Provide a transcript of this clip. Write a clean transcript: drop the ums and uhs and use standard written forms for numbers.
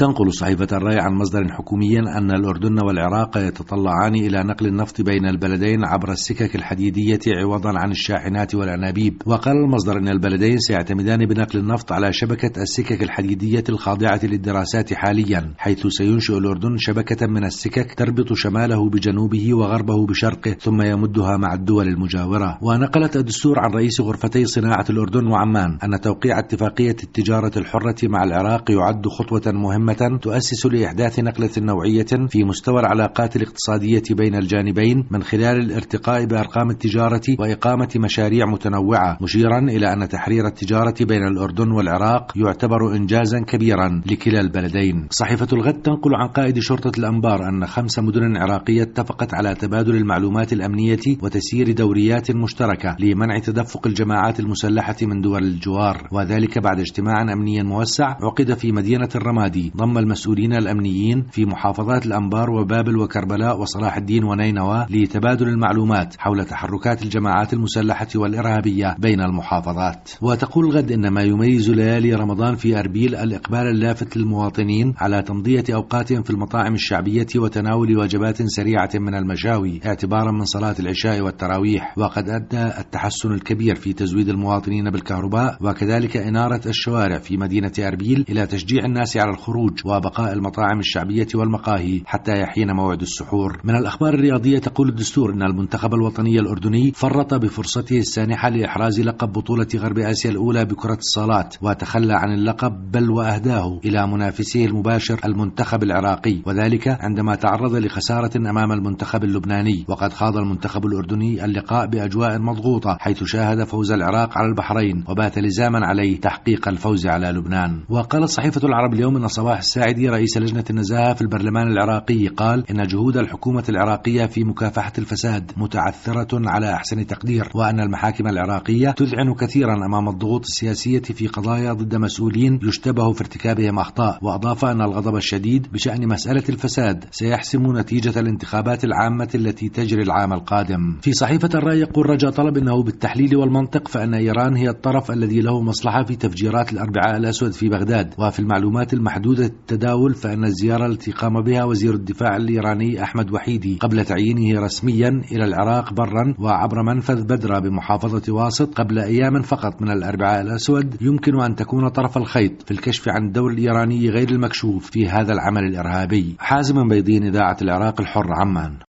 تنقل صحيفة الرأي عن مصدر حكومي أن الأردن والعراق يتطلعان إلى نقل النفط بين البلدين عبر السكك الحديدية عوضا عن الشاحنات والأنابيب. وقال المصدر أن البلدين سيعتمدان بنقل النفط على شبكة السكك الحديدية الخاضعة للدراسات حاليا، حيث سينشئ الأردن شبكة من السكك تربط شماله بجنوبه وغربه بشرقه ثم يمدها مع الدول المجاورة. ونقلت الدستور عن رئيس غرفتي صناعة الأردن وعمان أن توقيع اتفاقية التجارة الحرة مع العراق يعد خطوة مهمة تؤسس لإحداث نقلة نوعية في مستوى العلاقات الاقتصادية بين الجانبين من خلال الارتقاء بأرقام التجارة وإقامة مشاريع متنوعة، مشيرا إلى أن تحرير التجارة بين الأردن والعراق يعتبر إنجازا كبيرا لكلا البلدين. صحيفة الغد تنقل عن قائد شرطة الأنبار أن 5 مدن عراقية اتفقت على تبادل المعلومات الأمنية وتسيير دوريات مشتركة لمنع تدفق الجماعات المسلحة من دول الجوار، وذلك بعد اجتماع أمني موسع عقد في مدينة الرمادي ضم المسؤولين الأمنيين في محافظات الأنبار وبابل وكربلاء وصلاح الدين ونينوى لتبادل المعلومات حول تحركات الجماعات المسلحة والإرهابية بين المحافظات. وتقول الغد إن ما يميز ليالي رمضان في أربيل الإقبال اللافت للمواطنين على تمضية أوقاتهم في المطاعم الشعبية وتناول وجبات سريعة من المشاوي اعتبارا من صلاة العشاء والتراويح. وقد أدى التحسن الكبير في تزويد المواطنين بالكهرباء وكذلك إنارة الشوارع في مدينة أربيل إلى تشجيع الناس على الخروج وبقاء المطاعم الشعبية والمقاهي حتى يحين موعد السحور. من الأخبار الرياضية تقول الدستور إن المنتخب الوطني الأردني فرط بفرصته السانحة لإحراز لقب بطولة غرب آسيا الأولى بكرة الصالات وتخلى عن اللقب بل وأهداه إلى منافسه المباشر المنتخب العراقي، وذلك عندما تعرض لخسارة أمام المنتخب اللبناني. وقد خاض المنتخب الأردني اللقاء بأجواء مضغوطة حيث شاهد فوز العراق على البحرين وبات لزاما عليه تحقيق الفوز على لبنان. وقالت صحيفة العرب اليوم أن صباح الساعدي رئيس لجنة النزاهة في البرلمان العراقي قال إن جهود الحكومة العراقية في مكافحة الفساد متعثرة على أحسن تقدير، وأن المحاكم العراقية تذعن كثيرا أمام الضغوط السياسية في قضايا ضد مسؤولين يشتبه في ارتكابهم أخطاء. وأضاف أن الغضب الشديد بشأن مسألة الفساد سيحسم نتيجة الانتخابات العامة التي تجري العام القادم. في صحيفة الرأي يقول رجاء طلب إنه بالتحليل والمنطق فإن إيران هي الطرف الذي له مصلحة في تفجيرات الأربعاء الأسود في بغداد. وفي المعلومات المحدودة التداول فإن الزيارة التي قام بها وزير الدفاع الإيراني أحمد وحيدي قبل تعيينه رسميا إلى العراق برا وعبر منفذ بدرة بمحافظة واسط قبل أيام فقط من الأربعاء الأسود يمكن أن تكون طرف الخيط في الكشف عن الدور الإيراني غير المكشوف في هذا العمل الإرهابي. حازم بيضين، إذاعة العراق الحر، عمان.